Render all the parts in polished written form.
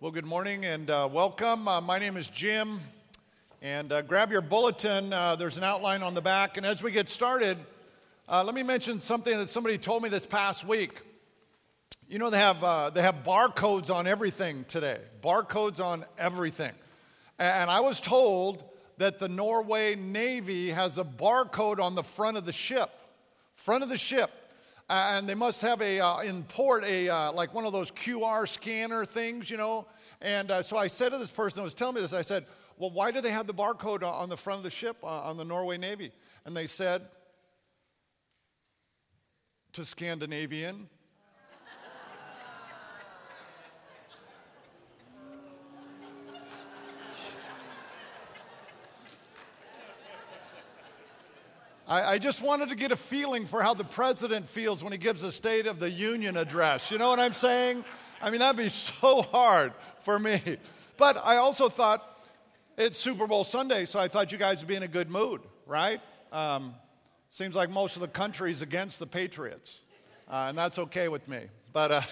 Well, good morning and welcome. My name is Jim, and grab your bulletin. There's an outline on the back. And as we get started, let me mention something that somebody told me this past week. You know, they have barcodes on everything today. Barcodes on everything. And I was told that the Norway Navy has a barcode on the front of the ship. And they must have in port like one of those QR scanner things, you know. And so I said to this person who was telling me this, I said, well, why do they have the barcode on the front of the ship on the Norway Navy? And they said, to Scandinavian. I just wanted to get a feeling for how the president feels when he gives a State of the Union address. You know what I'm saying? I mean, that'd be so hard for me. But I also thought it's Super Bowl Sunday, so I thought you guys would be in a good mood, right? Seems like most of the country's against the Patriots, and that's okay with me. But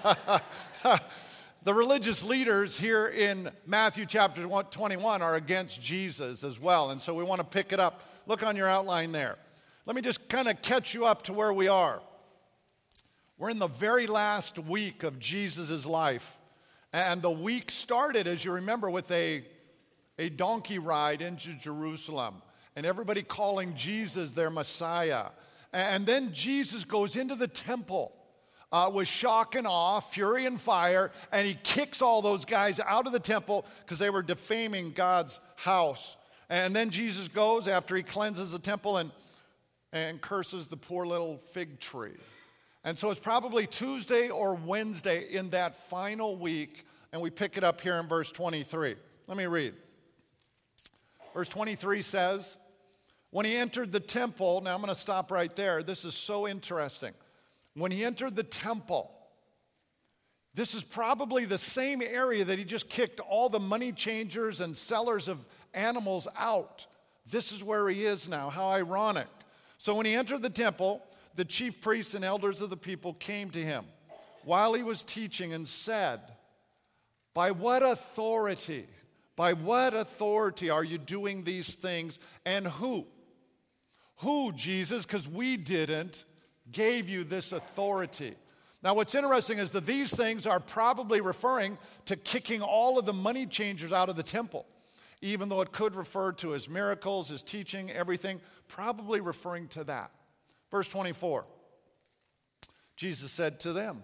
the religious leaders here in Matthew chapter 21 are against Jesus as well, and so we want to pick it up. Look on your outline there. Let me just kind of catch you up to where we are. We're in the very last week of Jesus' life, and the week started, as you remember, with a donkey ride into Jerusalem, and everybody calling Jesus their Messiah. And then Jesus goes into the temple with shock and awe, fury and fire, and he kicks all those guys out of the temple because they were defaming God's house. And then Jesus goes after he cleanses the temple and curses the poor little fig tree. And so it's probably Tuesday or Wednesday in that final week, and we pick it up here in verse 23. Let me read. Verse 23 says, when he entered the temple, now I'm going to stop right there. This is so interesting. When he entered the temple, this is probably the same area that he just kicked all the money changers and sellers of animals out. This is where he is now. How ironic. So when he entered the temple, the chief priests and elders of the people came to him while he was teaching and said, by what authority are you doing these things? And who, Jesus, because we didn't, gave you this authority? Now, what's interesting is that these things are probably referring to kicking all of the money changers out of the temple, even though it could refer to his miracles, his teaching, everything, probably referring to that. Verse 24, Jesus said to them,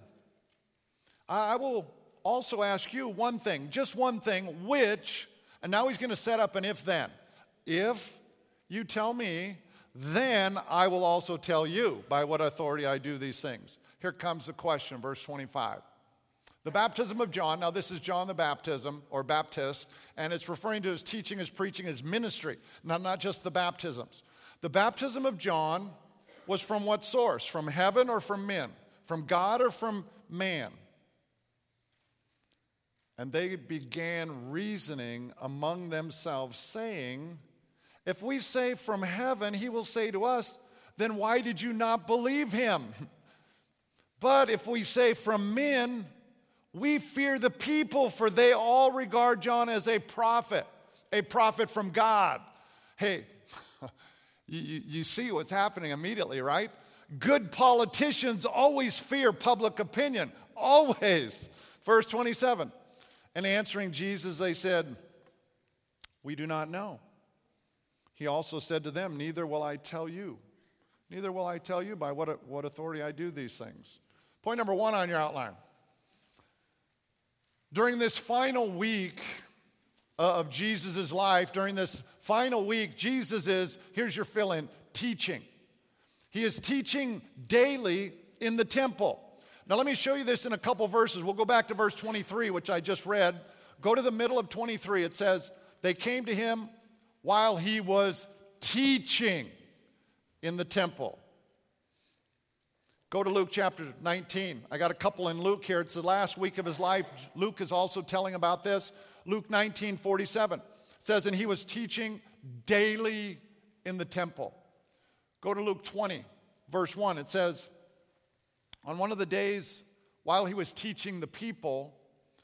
I will also ask you one thing, just one thing, which, and now he's going to set up an if-then. If you tell me, then I will also tell you by what authority I do these things. Here comes the question, verse 25. The baptism of John, now this is John the baptism, or Baptist, and it's referring to his teaching, his preaching, his ministry, not just the baptisms. The baptism of John was from what source? From heaven or from men? From God or from man? And they began reasoning among themselves, saying, if we say from heaven, he will say to us, then why did you not believe him? But if we say from men, we fear the people, for they all regard John as a prophet from God. Hey, you see what's happening immediately, right? Good politicians always fear public opinion, always. Verse 27, and answering Jesus, they said, we do not know. He also said to them, neither will I tell you by what authority I do these things. Point number one on your outline. During this final week of Jesus' life, during this final week, Jesus is, here's your fill-in, teaching. He is teaching daily in the temple. Now let me show you this in a couple verses. We'll go back to verse 23, which I just read. Go to the middle of 23. It says, they came to him while he was teaching in the temple. Go to Luke chapter 19. I got a couple in Luke here. It's the last week of his life. Luke is also telling about this. Luke 19:47 says, and he was teaching daily in the temple. Go to Luke 20, verse 1. It says, on one of the days while he was teaching the people,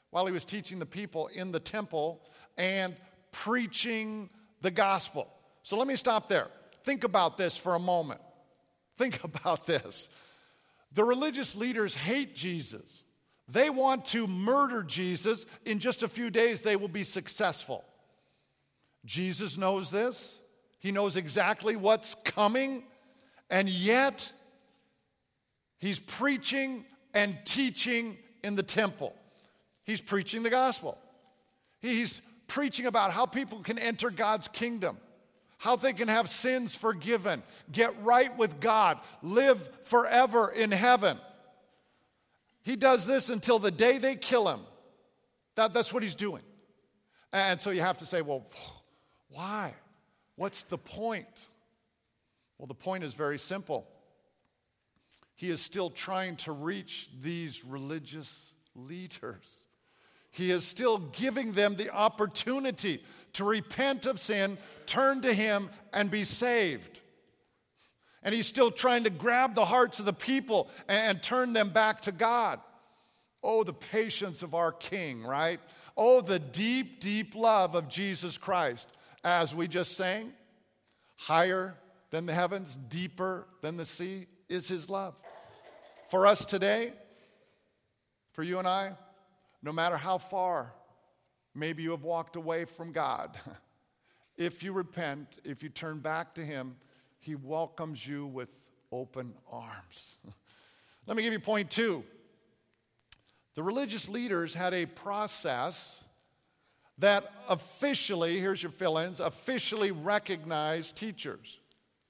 while he was teaching the people in the temple and preaching the gospel. So let me stop there. Think about this for a moment. Think about this. The religious leaders hate Jesus. They want to murder Jesus. In just a few days, they will be successful. Jesus knows this. He knows exactly what's coming. And yet, he's preaching and teaching in the temple. He's preaching the gospel. He's preaching about how people can enter God's kingdom, how they can have sins forgiven, get right with God, live forever in heaven. He does this until the day they kill him. That's what he's doing. And so you have to say, well, why? What's the point? Well, the point is very simple. He is still trying to reach these religious leaders. He is still giving them the opportunity to repent of sin, turn to him, and be saved. And he's still trying to grab the hearts of the people and turn them back to God. Oh, the patience of our King, right? Oh, the deep, deep love of Jesus Christ. As we just sang, higher than the heavens, deeper than the sea is his love. For us today, for you and I, no matter how far maybe you have walked away from God, if you repent, if you turn back to him, he welcomes you with open arms. Let me give you point 2. The religious leaders had a process that officially, here's your fill-ins, officially recognized teachers.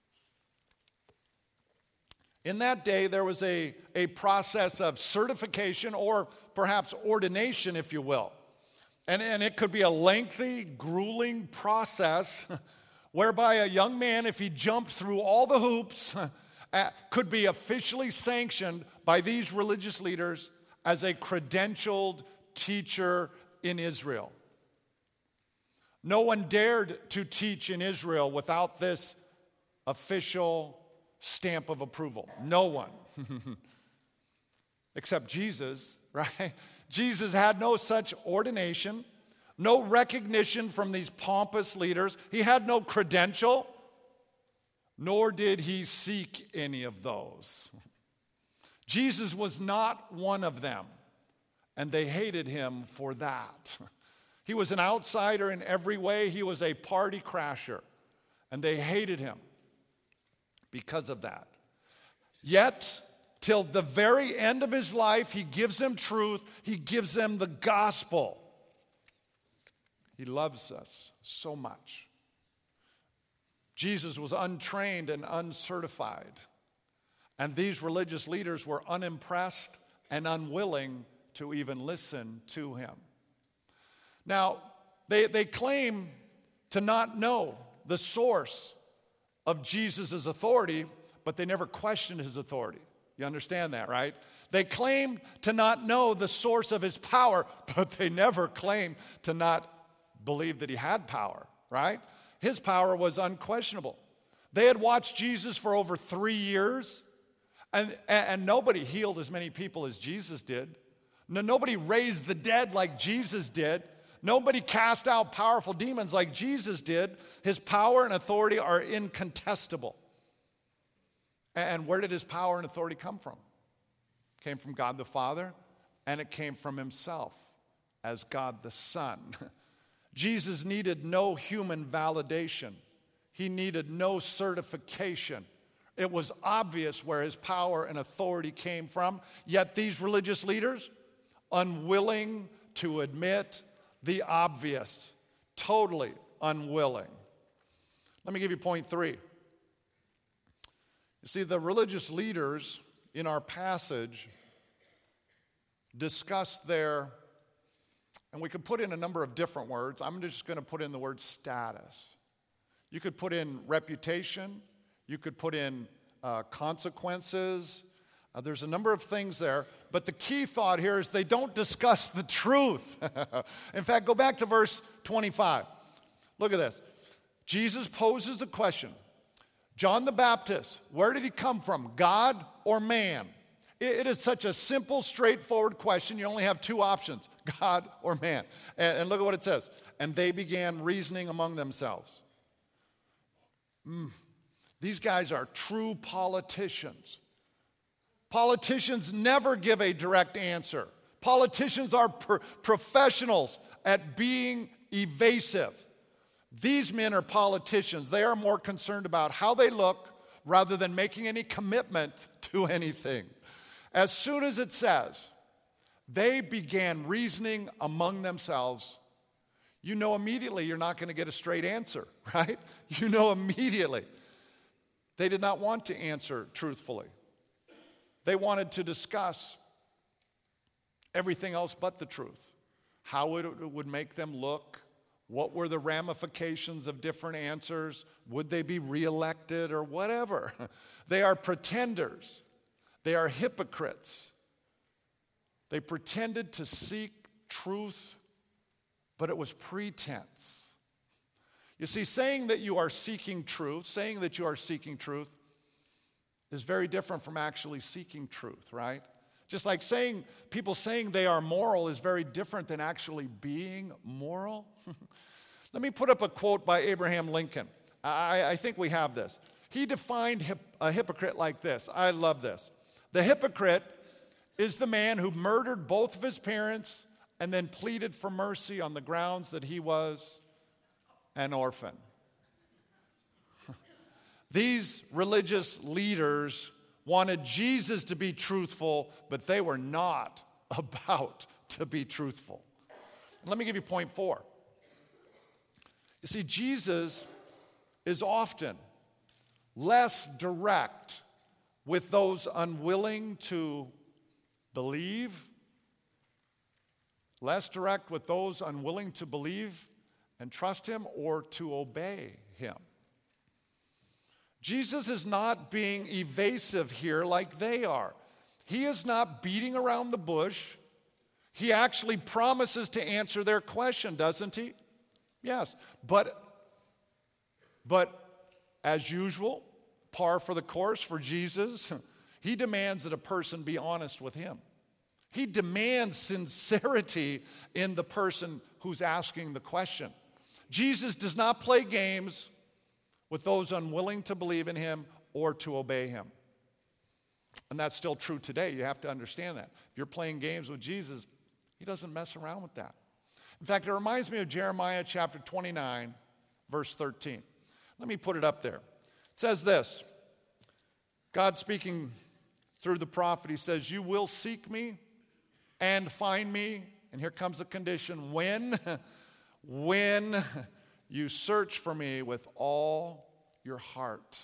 In that day, there was a process of certification or perhaps ordination, if you will. And it could be a lengthy, grueling process whereby a young man, if he jumped through all the hoops, could be officially sanctioned by these religious leaders as a credentialed teacher in Israel. No one dared to teach in Israel without this official stamp of approval. No one. Except Jesus, right? Jesus had no such ordination, no recognition from these pompous leaders. He had no credential, nor did he seek any of those. Jesus was not one of them, and they hated him for that. He was an outsider in every way. He was a party crasher, and they hated him because of that. Yet, till the very end of his life, he gives them truth. He gives them the gospel. He loves us so much. Jesus was untrained and uncertified, and these religious leaders were unimpressed and unwilling to even listen to him. Now, they claim to not know the source of Jesus' authority, but they never questioned his authority. You understand that, right? They claim to not know the source of his power, but they never claimed to not believe that he had power, right? His power was unquestionable. They had watched Jesus for over 3 years, and nobody healed as many people as Jesus did. Nobody raised the dead like Jesus did. Nobody cast out powerful demons like Jesus did. His power and authority are incontestable. And where did his power and authority come from? It came from God the Father, and it came from himself as God the Son. Jesus needed no human validation. He needed no certification. It was obvious where his power and authority came from. Yet these religious leaders, unwilling to admit the obvious, totally unwilling. Let me give you point 3. You see, the religious leaders in our passage discuss their, and we could put in a number of different words. I'm just going to put in the word status. You could put in reputation. You could put in consequences. There's a number of things there, but the key thought here is they don't discuss the truth. In fact, go back to verse 25. Look at this. Jesus poses a question. John the Baptist, where did he come from, God or man? It is such a simple, straightforward question. You only have two options, God or man. And look at what it says. And they began reasoning among themselves. These guys are true politicians. Politicians never give a direct answer. Politicians are professionals at being evasive. These men are politicians. They are more concerned about how they look rather than making any commitment to anything. As soon as it says, they began reasoning among themselves, you know immediately you're not going to get a straight answer, right? You know immediately. They did not want to answer truthfully. They wanted to discuss everything else but the truth. How it would make them look. What were the ramifications of different answers? Would they be reelected or whatever? They are pretenders. They are hypocrites. They pretended to seek truth, but it was pretense. You see, saying that you are seeking truth is very different from actually seeking truth, right? Just like people saying they are moral is very different than actually being moral. Let me put up a quote by Abraham Lincoln. I think we have this. He defined a hypocrite like this. I love this. The hypocrite is the man who murdered both of his parents and then pleaded for mercy on the grounds that he was an orphan. These religious leaders wanted Jesus to be truthful, but they were not about to be truthful. Let me give you point 4. You see, Jesus is often less direct with those unwilling to believe, less direct with those unwilling to believe and trust him or to obey him. Jesus is not being evasive here like they are. He is not beating around the bush. He actually promises to answer their question, doesn't he? Yes. But as usual, par for the course for Jesus, he demands that a person be honest with him. He demands sincerity in the person who's asking the question. Jesus does not play games with those unwilling to believe in him or to obey him. And that's still true today. You have to understand that. If you're playing games with Jesus, he doesn't mess around with that. In fact, it reminds me of Jeremiah chapter 29, verse 13. Let me put it up there. It says this. God speaking through the prophet, he says, "You will seek me and find me." And here comes the condition. When you search for me with all your heart.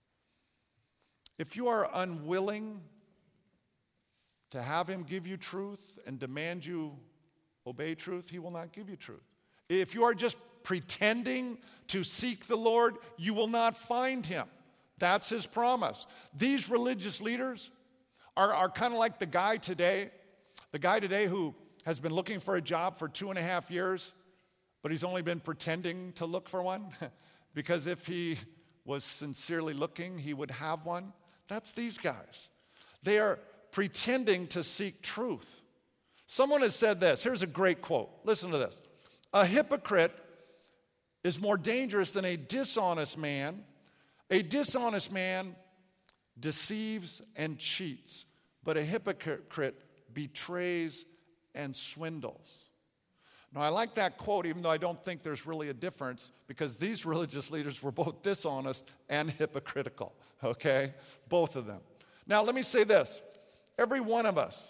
If you are unwilling to have him give you truth and demand you obey truth, he will not give you truth. If you are just pretending to seek the Lord, you will not find him. That's his promise. These religious leaders are kind of like the guy today who has been looking for a job for 2.5 years, but he's only been pretending to look for one, because if he was sincerely looking, he would have one. That's these guys. They are pretending to seek truth. Someone has said this. Here's a great quote. Listen to this. A hypocrite is more dangerous than a dishonest man. A dishonest man deceives and cheats, but a hypocrite betrays and swindles. Now, I like that quote, even though I don't think there's really a difference, because these religious leaders were both dishonest and hypocritical, okay? Both of them. Now, let me say this. Every one of us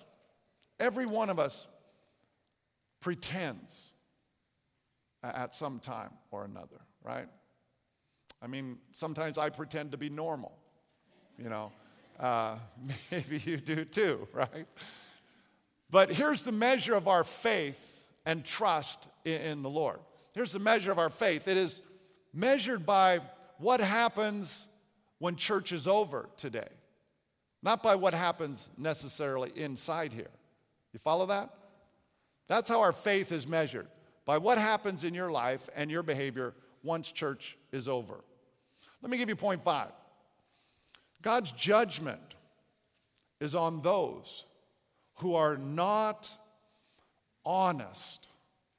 pretends at some time or another, right? I mean, sometimes I pretend to be normal, you know. Maybe you do too, right? But here's the measure of our faith and trust in the Lord. Here's the measure of our faith. It is measured by what happens when church is over today, not by what happens necessarily inside here. You follow that? That's how our faith is measured, by what happens in your life and your behavior once church is over. Let me give you point 5. God's judgment is on those who are not honest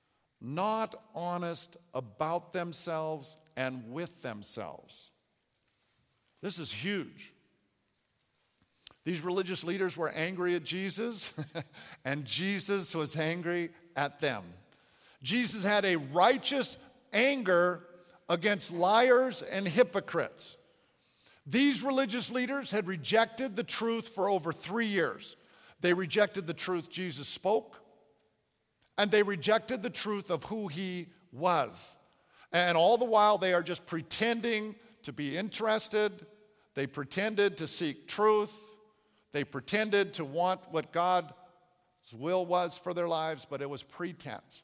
about themselves and with themselves. This is huge. These religious leaders were angry at Jesus, and Jesus was angry at them. Jesus had a righteous anger against liars and hypocrites. These religious leaders had rejected the truth for over 3 years. They rejected the truth Jesus spoke, and they rejected the truth of who he was. And all the while, they are just pretending to be interested. They pretended to seek truth. They pretended to want what God's will was for their lives, but it was pretense.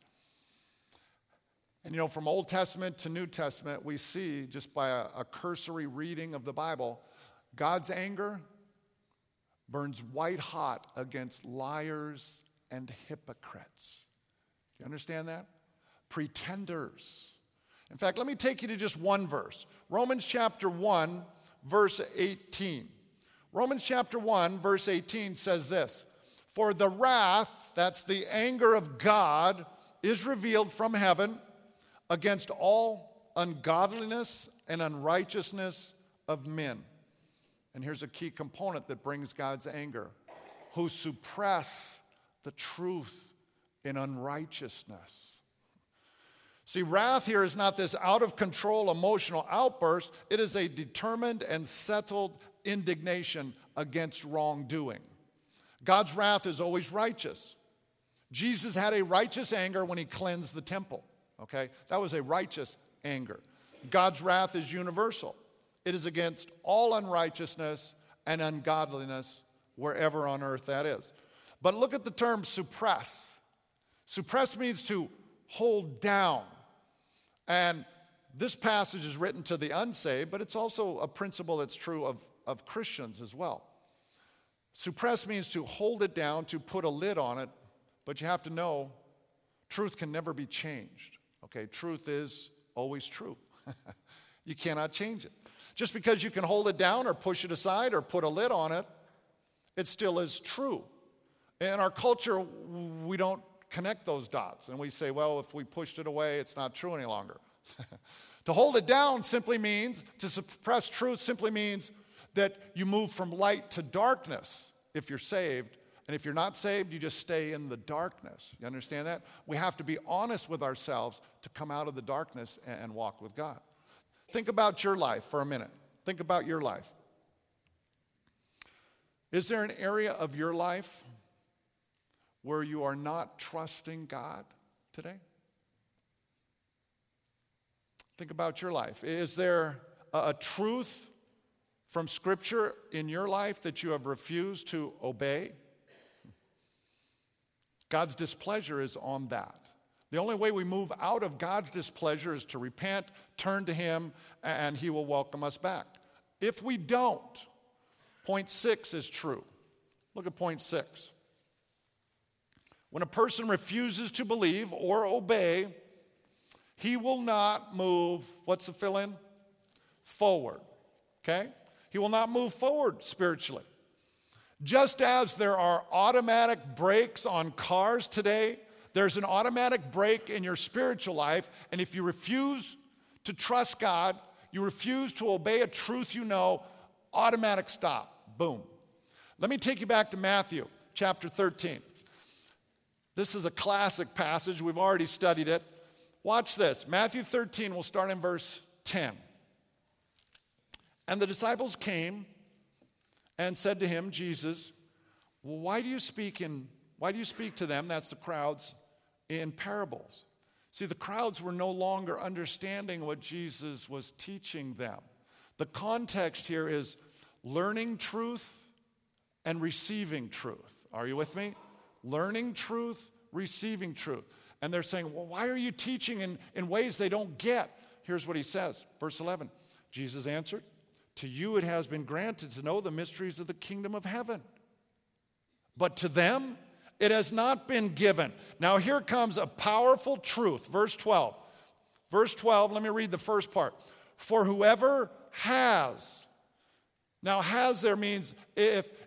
And from Old Testament to New Testament, we see, just by a cursory reading of the Bible, God's anger burns white hot against liars and hypocrites. Do you understand that? Pretenders. In fact, let me take you to just one verse. Romans chapter 1, verse 18. Romans chapter 1, verse 18 says this: "For the wrath," that's the anger of God, "is revealed from heaven against all ungodliness and unrighteousness of men." And here's a key component that brings God's anger: "who suppress the truth in unrighteousness." See, wrath here is not this out-of-control emotional outburst. It is a determined and settled indignation against wrongdoing. God's wrath is always righteous. Jesus had a righteous anger when he cleansed the temple. Okay? That was a righteous anger. God's wrath is universal. It is against all unrighteousness and ungodliness wherever on earth that is. But look at the term suppress. Suppress means to hold down. And this passage is written to the unsaved, but it's also a principle that's true of Christians as well. Suppress means to hold it down, to put a lid on it, but you have to know truth can never be changed. Okay, truth is always true. You cannot change it. Just because you can hold it down or push it aside or put a lid on it, it still is true. In our culture, we don't connect those dots, and we say, well, if we pushed it away, it's not true any longer. To hold it down simply means, to suppress truth simply means that you move from light to darkness if you're saved. And if you're not saved, you just stay in the darkness. You understand that? We have to be honest with ourselves to come out of the darkness and walk with God. Think about your life for a minute. Think about your life. Is there an area of your life where you are not trusting God today? Think about your life. Is there a truth from Scripture in your life that you have refused to obey? God's displeasure is on that. The only way we move out of God's displeasure is to repent, turn to Him, and He will welcome us back. If we don't, point 6 is true. Look at point 6. When a person refuses to believe or obey, he will not move, what's the fill-in? Forward, okay? He will not move forward spiritually. Just as there are automatic brakes on cars today, there's an automatic brake in your spiritual life, and if you refuse to trust God, you refuse to obey a truth you know, automatic stop, boom. Let me take you back to Matthew chapter 13. This is a classic passage. We've already studied it. Watch this. Matthew 13, we'll start in verse 10. And the disciples came and said to him, Jesus, well, why do you speak to them, that's the crowds, in parables? See, the crowds were no longer understanding what Jesus was teaching them. The context here is learning truth and receiving truth. Are you with me? Learning truth, receiving truth. And they're saying, well, why are you teaching in ways they don't get? Here's what he says, verse 11. Jesus answered, to you it has been granted to know the mysteries of the kingdom of heaven. But to them it has not been given. Now here comes a powerful truth, verse 12. Verse 12, let me read the first part. For whoever has. Now has there means if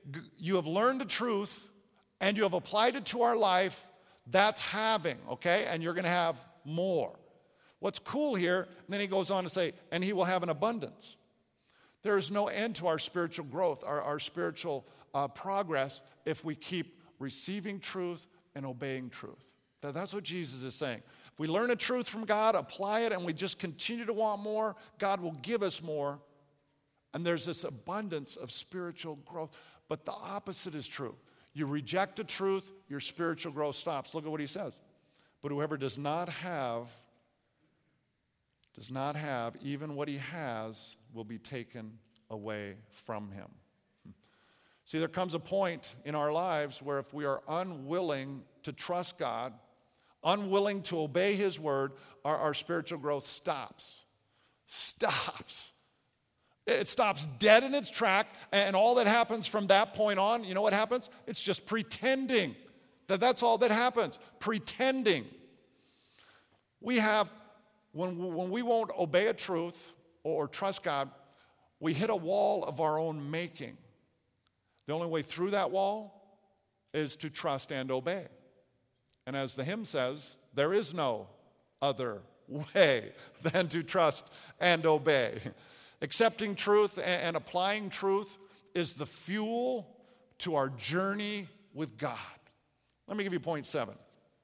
you have learned the truth and you have applied it to our life, that's having, okay? And you're going to have more. What's cool here, and then he goes on to say, and he will have an abundance. There is no end to our spiritual growth, our spiritual progress, if we keep receiving truth and obeying truth. That's what Jesus is saying. If we learn a truth from God, apply it, and we just continue to want more, God will give us more. And there's this abundance of spiritual growth. But the opposite is true. You reject the truth, your spiritual growth stops. Look at what he says. But whoever does not have, even what he has will be taken away from him. See, there comes a point in our lives where if we are unwilling to trust God, unwilling to obey his word, our spiritual growth stops. It stops dead in its track, and all that happens from that point on, you know what happens? It's just pretending. That's all that happens, pretending. We have, when we won't obey a truth or trust God, we hit a wall of our own making. The only way through that wall is to trust and obey. And as the hymn says, there is no other way than to trust and obey. Accepting truth and applying truth is the fuel to our journey with God. Let me give you point 7.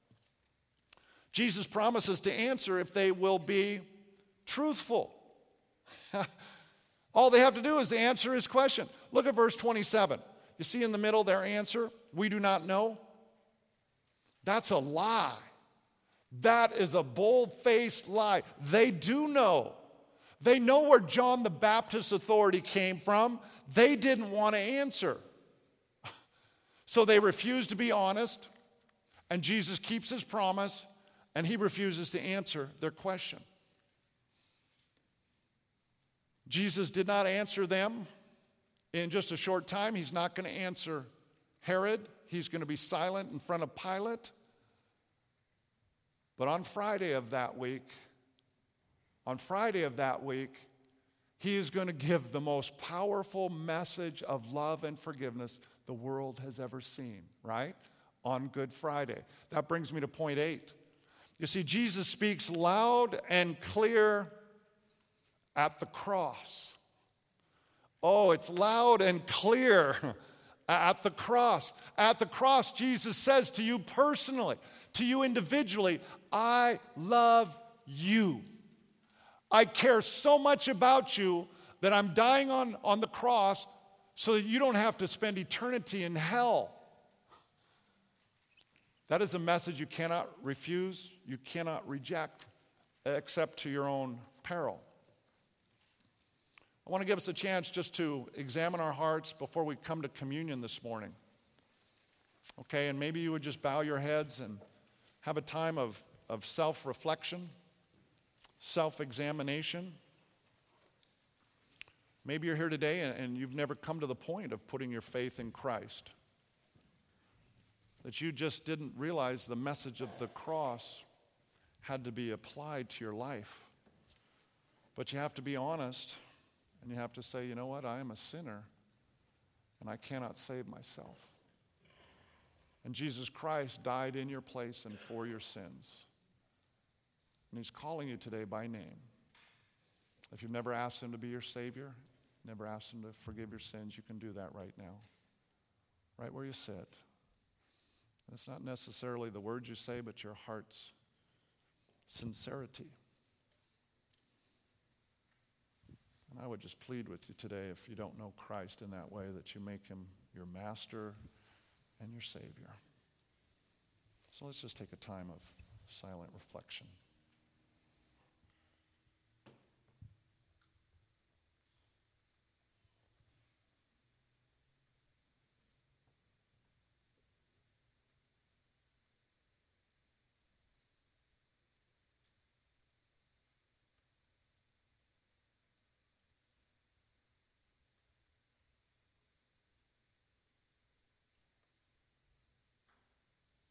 Jesus promises to answer if they will be truthful. All they have to do is answer his question. Look at verse 27. You see in the middle their answer, we do not know. That's a lie. That is a bold-faced lie. They do know. They know where John the Baptist's authority came from. They didn't want to answer. So they refuse to be honest, and Jesus keeps his promise, and he refuses to answer their question. Jesus did not answer them in just a short time. He's not going to answer Herod. He's going to be silent in front of Pilate. But on Friday of that week, he is going to give the most powerful message of love and forgiveness the world has ever seen, right? On Good Friday. That brings me to point 8. You see, Jesus speaks loud and clear at the cross. Oh, it's loud and clear at the cross. At the cross, Jesus says to you personally, to you individually, I love you. I care so much about you that I'm dying on the cross so that you don't have to spend eternity in hell. That is a message you cannot refuse, you cannot reject, except to your own peril. I want to give us a chance just to examine our hearts before we come to communion this morning. Okay, and maybe you would just bow your heads and have a time of self-reflection, self-examination. Maybe you're here today and you've never come to the point of putting your faith in Christ. That you just didn't realize the message of the cross had to be applied to your life. But you have to be honest and you have to say, you know what, I am a sinner and I cannot save myself. And Jesus Christ died in your place and for your sins. And he's calling you today by name. If you've never asked him to be your Savior, never asked him to forgive your sins, you can do that right now. Right where you sit. And it's not necessarily the words you say, but your heart's sincerity. And I would just plead with you today, if you don't know Christ in that way, that you make him your master and your Savior. So let's just take a time of silent reflection.